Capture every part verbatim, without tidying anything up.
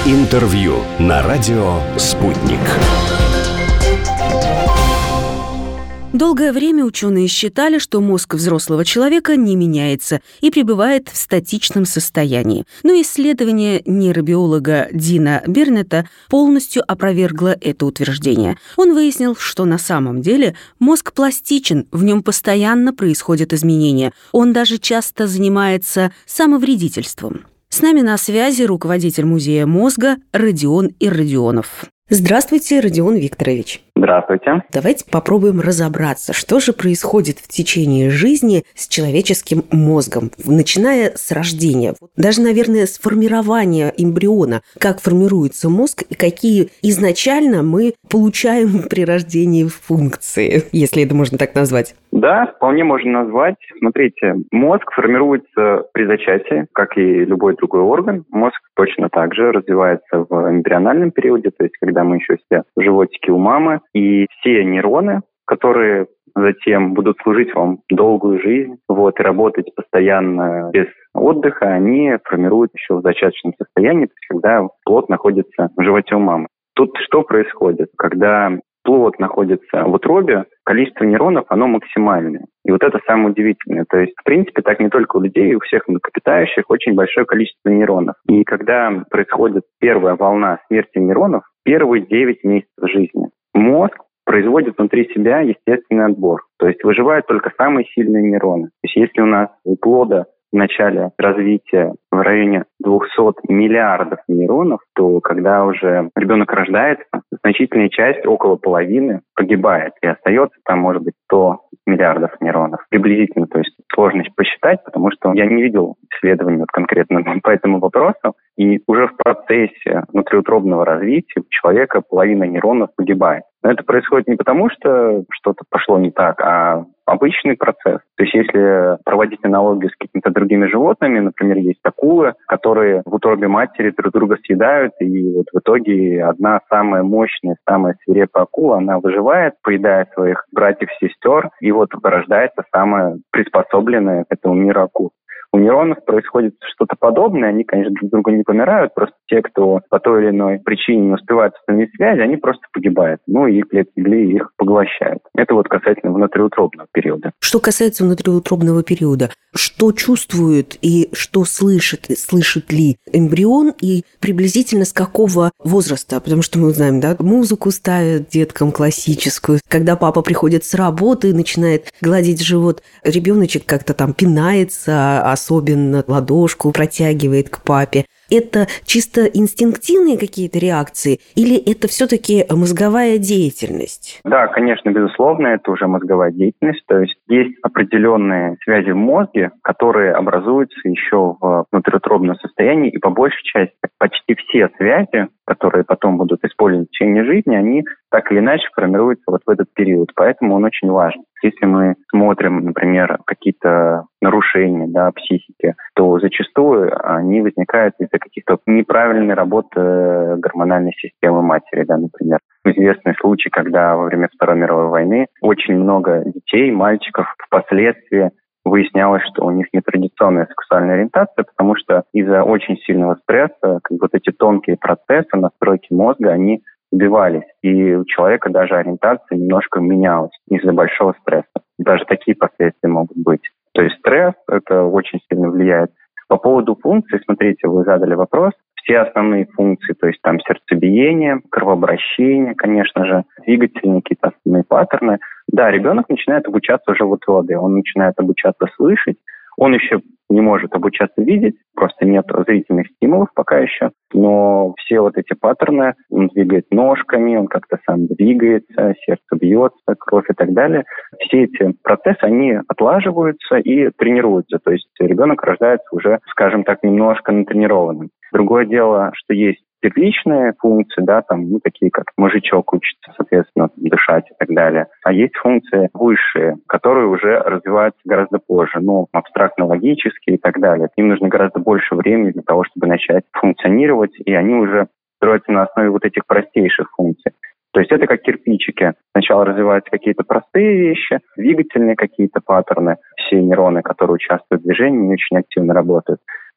Интервью на радио «Спутник». Долгое время ученые считали, что мозг взрослого человека не меняется и пребывает в статичном состоянии. Но исследование нейробиолога Дина Бернета полностью опровергло это утверждение. Он выяснил, что на самом деле мозг пластичен, в нем постоянно происходят изменения. Он даже часто занимается самовредительством. С нами на связи руководитель музея мозга Родион Иродионов. Здравствуйте, Родион Викторович. Здравствуйте. Давайте попробуем разобраться, что же происходит в течение жизни с человеческим мозгом, начиная с рождения, даже, наверное, с формирования эмбриона, как формируется мозг и какие изначально мы получаем при рождении функции, если это можно так назвать. Да, вполне можно назвать. Смотрите, мозг формируется при зачатии, как и любой другой орган. Мозг точно так же развивается в эмбриональном периоде, то есть когда мы еще все в животике у мамы. И все нейроны, которые затем будут служить вам долгую жизнь, вот, и работать постоянно без отдыха, они формируют еще в зачаточном состоянии, то есть когда плод находится в животе у мамы. Тут что происходит? Когда плод находится в утробе, количество нейронов, оно максимальное. И вот это самое удивительное. То есть, в принципе, так не только у людей, у всех млекопитающих очень большое количество нейронов. И когда происходит первая волна смерти нейронов, первые девять месяцев жизни, мозг производит внутри себя естественный отбор. То есть выживают только самые сильные нейроны. То есть если у нас у плода в начале развития в районе двухсот миллиардов нейронов, то когда уже ребенок рождается, значительная часть, около половины, погибает. И остается там, может быть, сто миллиардов нейронов. Приблизительно, то есть сложно посчитать, потому что я не видел исследований вот конкретно по этому вопросу. И уже в процессе внутриутробного развития у человека половина нейронов погибает. Но это происходит не потому, что что-то пошло не так, а обычный процесс. То есть если проводить аналогию с какими-то другими животными, например, есть акулы, которые в утробе матери друг друга съедают, и вот в итоге одна самая мощная, самая свирепая акула, она выживает, поедая своих братьев-сестер, и вот рождается самая приспособленная к этому миру акула. У нейронов происходит что-то подобное, они, конечно, друг друга не помирают, просто те, кто по той или иной причине не успевают установить связи, они просто погибают. Ну и клетки глии их поглощают. Это вот касательно внутриутробного периода. Что касается внутриутробного периода, что чувствует и что слышит, слышит ли эмбрион и приблизительно с какого возраста? Потому что мы знаем, да, музыку ставят деткам классическую. Когда папа приходит с работы и начинает гладить живот, ребеночек как-то там пинается, особенно ладошку протягивает к папе. Это чисто инстинктивные какие-то реакции или это все-таки мозговая деятельность? Да, конечно, безусловно, это уже мозговая деятельность. То есть есть определенные связи в мозге, которые образуются еще в внутриутробном состоянии, и по большей части почти все связи, которые потом будут использованы в течение жизни, они так или иначе формируются вот в этот период. Поэтому он очень важен. Если мы смотрим, например, какие-то нарушения, да, психики, то зачастую они возникают из-за каких-то неправильной работы гормональной системы матери, да, например. Известный случай, когда во время Второй мировой войны очень много детей, мальчиков впоследствии выяснялось, что у них нетрадиционная сексуальная ориентация, потому что из-за очень сильного стресса как бы вот эти тонкие процессы настройки мозга, они сбивались. И у человека даже ориентация немножко менялась из-за большого стресса. Даже такие последствия могут быть. То есть стресс, это очень сильно влияет. По поводу функций, смотрите, вы задали вопрос. Все основные функции, то есть там сердцебиение, кровообращение, конечно же, двигательные какие-то основные паттерны. Да, ребенок начинает обучаться уже в утробе, он начинает обучаться слышать, он еще не может обучаться видеть, просто нет зрительных стимулов пока еще, но все вот эти паттерны, он двигает ножками, он как-то сам двигается, сердце бьется, кровь и так далее. Все эти процессы, они отлаживаются и тренируются, то есть ребенок рождается уже, скажем так, немножко натренированным. Другое дело, что есть первичные функции, да, там, ну, такие как мозжечок учится, соответственно, дышать и так далее. А есть функции высшие, которые уже развиваются гораздо позже, ну, абстрактно-логические и так далее. Им нужно гораздо больше времени для того, чтобы начать функционировать, и они уже строятся на основе вот этих простейших функций. То есть это как кирпичики. Сначала развиваются какие-то простые вещи, двигательные какие-то паттерны. Все нейроны, которые участвуют в движении, не очень активно работают.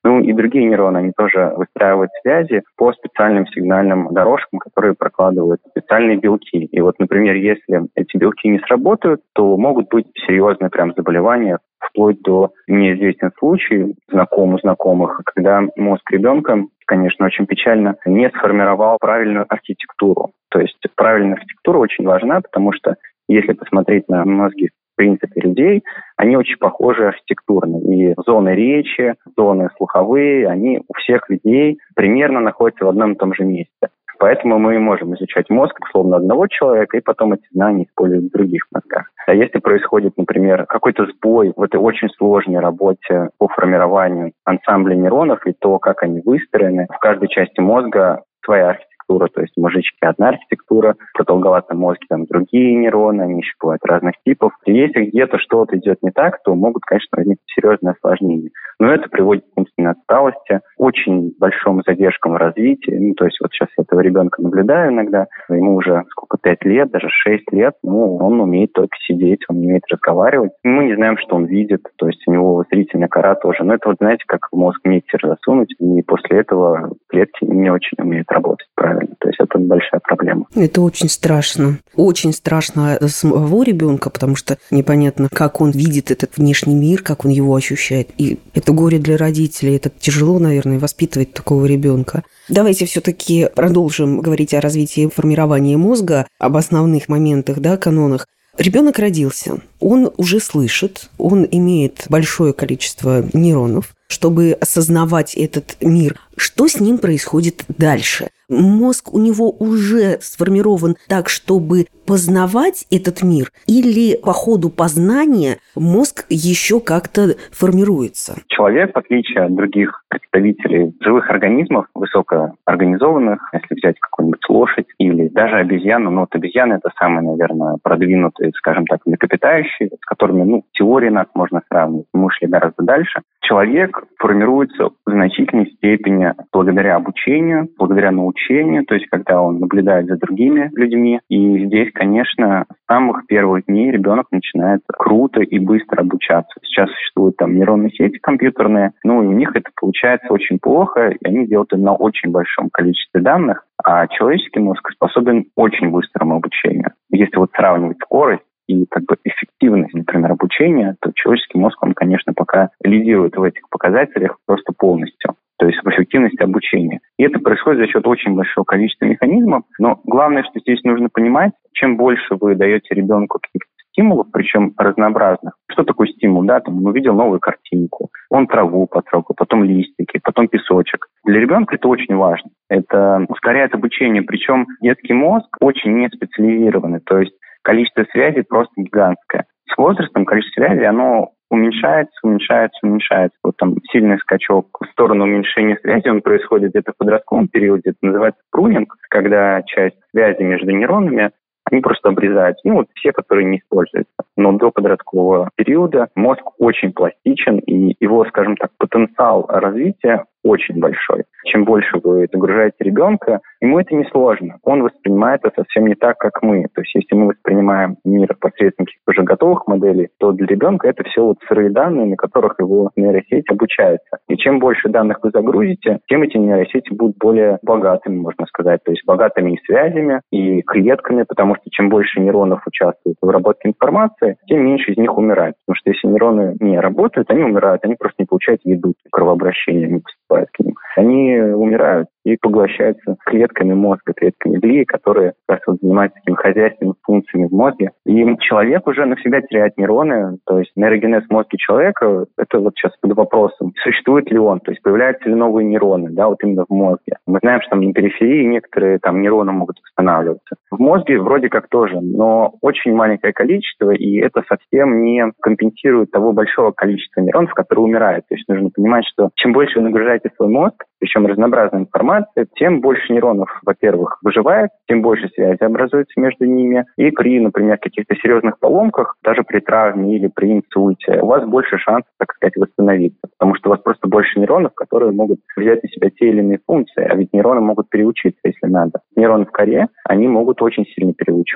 Ну и другие нейроны, они тоже выстраивают связи по специальным сигнальным дорожкам, которые прокладывают специальные белки. И вот, например, если эти белки не сработают, то могут быть серьезные прям заболевания, вплоть до неизвестных случаев, знаком у знакомых, когда мозг ребенка, конечно, очень печально, не сформировал правильную архитектуру. То есть правильная архитектура очень важна, потому что если посмотреть на мозги в принципе людей, они очень похожи архитектурно. И зоны речи, зоны слуховые, они у всех людей примерно находятся в одном и том же месте. Поэтому мы можем изучать мозг, условно, одного человека, и потом эти знания использовать в других мозгах. А если происходит, например, какой-то сбой в этой очень сложной работе по формированию ансамбля нейронов и то, как они выстроены, в каждой части мозга своя архитектура, то есть в мозжечке одна архитектура, в продолговатом мозге там другие нейроны, они еще бывают разных типов. И если где-то что-то идет не так, то могут, конечно, возникнуть серьезные осложнения. Но это приводит к умственной отсталости, очень большим задержкам в развитии. Ну, то есть вот сейчас я этого ребенка наблюдаю иногда, ему уже сколько, пять лет, даже шесть лет, ну, он умеет только сидеть, он не умеет разговаривать. Мы не знаем, что он видит, то есть у него зрительная кора тоже. Но это вот, знаете, как в мозг миксер засунуть, и после этого клетки не очень умеют работать правильно. То есть это большая проблема. Это очень страшно. Очень страшно самого ребенка, потому что непонятно, как он видит этот внешний мир, как он его ощущает. И это горе для родителей. Это тяжело, наверное, воспитывать такого ребенка. Давайте все-таки продолжим говорить о развитии формирования мозга, об основных моментах, да, канонах. Ребенок родился, он уже слышит, он имеет большое количество нейронов, чтобы осознавать этот мир. Что с ним происходит дальше? Мозг у него уже сформирован так, чтобы познавать этот мир, или по ходу познания мозг еще как-то формируется? Человек, в отличие от других представителей живых организмов, высокоорганизованных, если взять какую-нибудь лошадь или даже обезьяну, но вот обезьяны – это самые, наверное, продвинутые, скажем так, млекопитающие, с которыми, ну, в теории нас можно сравнивать. Мы ушли гораздо дальше. Человек формируется в значительной степени благодаря обучению, благодаря научению, то есть когда он наблюдает за другими людьми. И здесь, конечно, с самых первых дней ребенок начинает круто и быстро обучаться. Сейчас существуют там нейронные сети компьютерные, ну и у них это получается очень плохо, и они делают это на очень большом количестве данных, а человеческий мозг способен очень быстрому обучению. Если вот сравнивать скорость и как бы эффективность, например, обучения, то человеческий мозг, он, конечно, пока лидирует в этих показателях просто полностью, то есть в эффективности обучения. И это происходит за счет очень большого количества механизмов, но главное, что здесь нужно понимать, чем больше вы даете ребенку каких-то стимулов, причем разнообразных. Что такое стимул? Да, там он увидел новую картинку, он траву потрогал, потом листики, потом песочек. Для ребенка это очень важно. Это ускоряет обучение, причем детский мозг очень не специализированный, то есть количество связей просто гигантское. С возрастом количество связей, оно уменьшается, уменьшается, уменьшается. Вот там сильный скачок в сторону уменьшения связи, он происходит где-то в подростковом периоде, это называется прунинг, когда часть связи между нейронами, они просто обрезаются. Ну, вот все, которые не используются. Но до подросткового периода мозг очень пластичен, и его, скажем так, потенциал развития очень большой. Чем больше вы загружаете ребенка, ему это несложно. Он воспринимает это совсем не так, как мы. То есть если мы воспринимаем мир посредством каких-то уже готовых моделей, то для ребенка это все вот сырые данные, на которых его нейросеть обучается. И чем больше данных вы загрузите, тем эти нейросети будут более богатыми, можно сказать. То есть богатыми и связями, и клетками, потому что чем больше нейронов участвует в обработке информации, тем меньше из них умирает. Потому что если нейроны не работают, они умирают, они просто не получают еду, кровообращение не поступает к ним. Они умирают и поглощаются клетками мозга, клетками глии, которые как раз вот занимаются такими хозяйственными функциями в мозге. И человек уже навсегда теряет нейроны, то есть нейрогенез в мозге человека, это вот сейчас под вопросом, существует ли он, то есть появляются ли новые нейроны, да, вот именно в мозге. Мы знаем, что там на периферии некоторые там нейроны могут восстанавливаться. В мозге вроде как тоже, но очень маленькое количество, и это совсем не компенсирует того большого количества нейронов, которые умирают. То есть нужно понимать, что чем больше вы нагружаете свой мозг, причем разнообразная информация, тем больше нейронов, во-первых, выживает, тем больше связи образуется между ними. И при, например, каких-то серьезных поломках, даже при травме или при инсульте, у вас больше шансов, так сказать, восстановиться. Потому что у вас просто больше нейронов, которые могут взять на себя те или иные функции. А ведь нейроны могут переучиться, если надо. Нейроны в коре, они могут очень сильно переучиваться.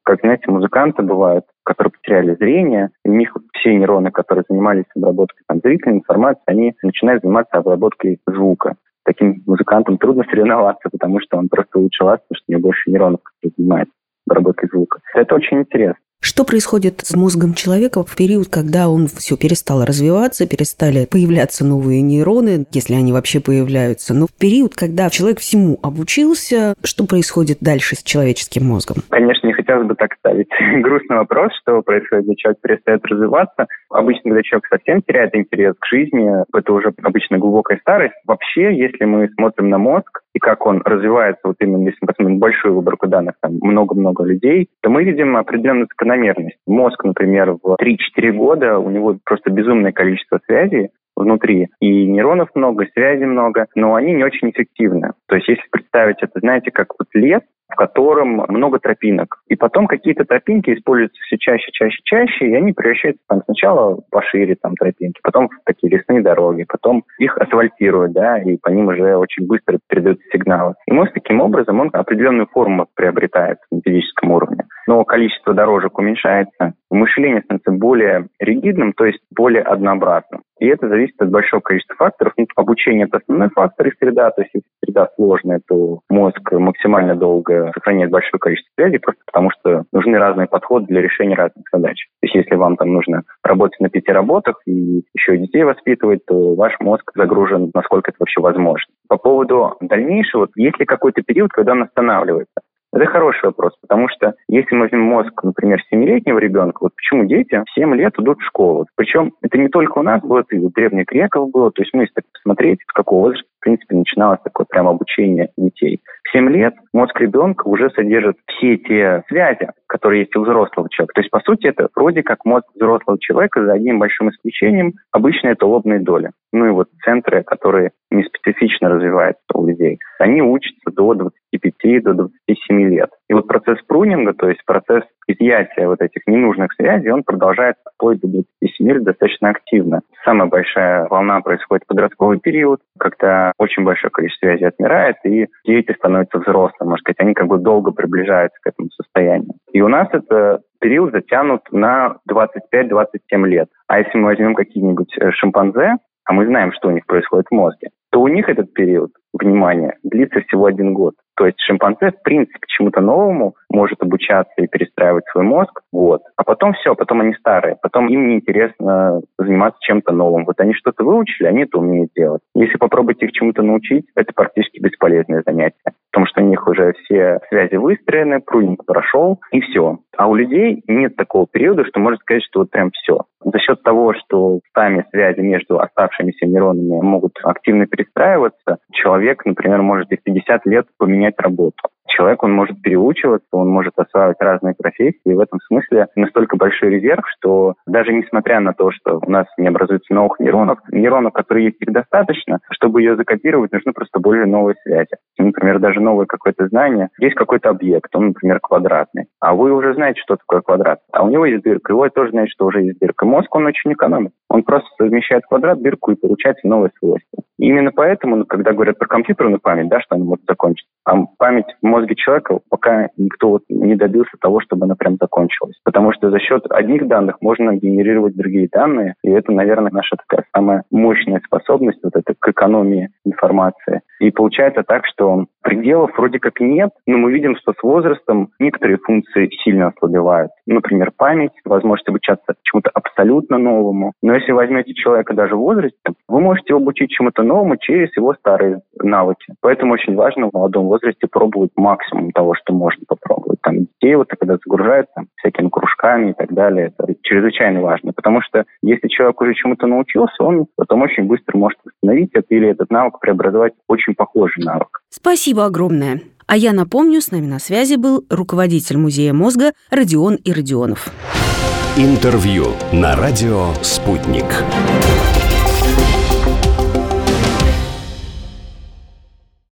Как, знаете, музыканты бывают, которые потеряли зрение, и у них вот все нейроны, которые занимались обработкой там, зрительной информации, они начинают заниматься обработкой звука. Таким музыкантам трудно соревноваться, потому что он просто лучше вас, потому что у него больше нейронов, которые занимаются обработкой звука. Это очень интересно. Что происходит с мозгом человека в период, когда он все перестал развиваться, перестали появляться новые нейроны, если они вообще появляются? Но в период, когда человек всему обучился, что происходит дальше с человеческим мозгом? Конечно, не хотелось бы так ставить грустный вопрос, что происходит, когда человек перестает развиваться. Обычно, когда человек совсем теряет интерес к жизни, это уже обычно глубокая старость. Вообще, если мы смотрим на мозг и как он развивается, вот именно если мы посмотрим большую выборку данных, там много-много людей, то мы видим определенную закономерность. Мозг, например, в три-четыре года у него просто безумное количество связей внутри. И нейронов много, связей много, но они не очень эффективны. То есть если представить это, знаете, как вот лес, в котором много тропинок. И потом какие-то тропинки используются все чаще, чаще, чаще, и они превращаются там сначала пошире там тропинки, потом в такие лесные дороги, потом их асфальтируют, да, и по ним уже очень быстро передаются сигналы. И мозг таким образом, он определенную форму приобретает на физическом уровне. Но количество дорожек уменьшается, мышление становится более ригидным, то есть более однообразным. И это зависит от большого количества факторов. Ну, обучение – это основной фактор, и среда. То есть, если среда сложная, то мозг максимально долго сохраняет большое количество связей, просто потому что нужны разные подходы для решения разных задач. То есть, если вам там нужно работать на пяти работах и еще и детей воспитывать, то ваш мозг загружен, насколько это вообще возможно. По поводу дальнейшего, есть ли какой-то период, когда он останавливается? Это хороший вопрос, потому что если мы возьмем мозг, например, семилетнего ребенка, вот почему дети в семь лет идут в школу? Причем это не только у нас было, это и у древних греков было. То есть, ну, если так посмотреть, с какого возраста, в принципе, начиналось такое прямо обучение детей. В семь лет мозг ребенка уже содержит все те связи, которые есть у взрослого человека. То есть, по сути, это вроде как мозг взрослого человека, за одним большим исключением. Обычно это лобные доли. Ну и вот центры, которые не специфично развиваются у людей, они учатся до двадцати пяти, до двадцати семи лет. И вот процесс прунинга, то есть процесс изъятия вот этих ненужных связей, он продолжается вплоть до двадцати семи лет достаточно активно. Самая большая волна происходит в подростковый период, когда очень большое количество связей отмирает, и дети становятся взрослыми. Можно сказать, они как бы долго приближаются к этому состоянию. И у нас это период затянут на двадцать пять - двадцать семь лет. А если мы возьмем какие-нибудь шимпанзе, а мы знаем, что у них происходит в мозге, то у них этот период внимания длится всего один год. То есть шимпанзе, в принципе, чему-то новому может обучаться и перестраивать свой мозг год. А потом все, потом они старые, потом им неинтересно заниматься чем-то новым. Вот они что-то выучили, они это умеют делать. Если попробовать их чему-то научить, это практически бесполезное занятие. Потому что у них уже все связи выстроены, прунинг прошел, и все. А у людей нет такого периода, что можно сказать, что вот прям все. За счет того, что сами связи между оставшимися нейронами могут активно перестраиваться, человек, например, может и в пятьдесят лет поменять работу. Человек, он может переучиваться, он может осваивать разные профессии, и в этом смысле настолько большой резерв, что даже несмотря на то, что у нас не образуется новых нейронов, нейронов, которые есть, их достаточно, чтобы ее закодировать, нужны просто более новые связи. Например, даже новое какое-то знание. Есть какой-то объект, он, например, квадратный, а вы уже знаете, что такое квадрат, а у него есть дырка, и вы тоже знаете, что уже есть дырка. Мозг, он очень экономит. Он просто совмещает квадрат, дырку, и получается новое свойство. И именно поэтому, ну, когда говорят про компьютерную память, да, что она может закончиться, а память в мозге человека пока никто вот не добился того, чтобы она прям закончилась. Потому что за счет одних данных можно генерировать другие данные, и это, наверное, наша такая самая мощная способность вот эта к экономии информации. И получается так, что пределов вроде как нет, но мы видим, что с возрастом некоторые функции сильно ослабевают. Например, память, возможность обучаться чему-то абсолютно новому. Но если возьмете человека даже в возрасте, вы можете его обучить чему-то новому через его старые навыки. Поэтому очень важно в молодом возрасте пробовать максимум того, что можно попробовать. Там детей вот когда загружают там, всякими кружками и так далее, это чрезвычайно важно. Потому что если человек уже чему-то научился, он потом очень быстро может восстановить это или этот навык преобразовать в очень похожий навык. Спасибо огромное. А я напомню, с нами на связи был руководитель Музея мозга Родион Иродионов. Интервью на радио «Спутник».